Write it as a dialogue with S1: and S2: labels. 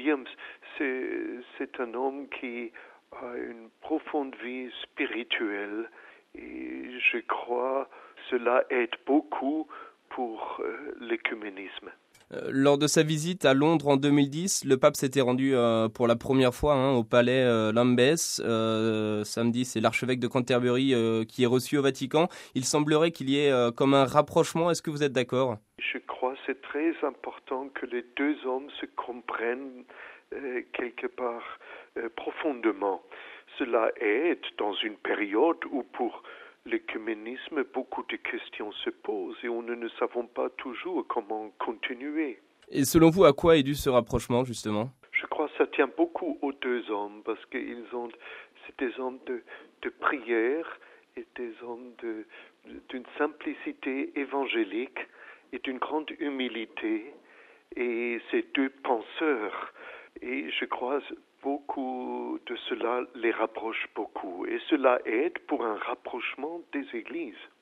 S1: Williams, c'est un homme qui a une profonde vie spirituelle et je crois cela aide beaucoup pour l'écuménisme.
S2: Lors de sa visite à Londres en 2010, le pape s'était rendu pour la première fois au palais Lambeth. Samedi, c'est l'archevêque de Canterbury qui est reçu au Vatican. Il semblerait qu'il y ait comme un rapprochement. Est-ce que vous êtes d'accord ?
S1: Je crois que c'est très important que les deux hommes se comprennent quelque part profondément. Cela aide dans une période où pour l'écuménisme, beaucoup de questions se posent et nous ne savons pas toujours comment continuer.
S2: Et selon vous, à quoi est dû ce rapprochement, justement ?
S1: Je crois que ça tient beaucoup aux deux hommes parce que c'est des hommes de prière et des hommes d'une simplicité évangélique et d'une grande humilité. Et ces deux penseurs, et je crois beaucoup de cela les rapproche beaucoup. Et cela aide pour un rapprochement des églises.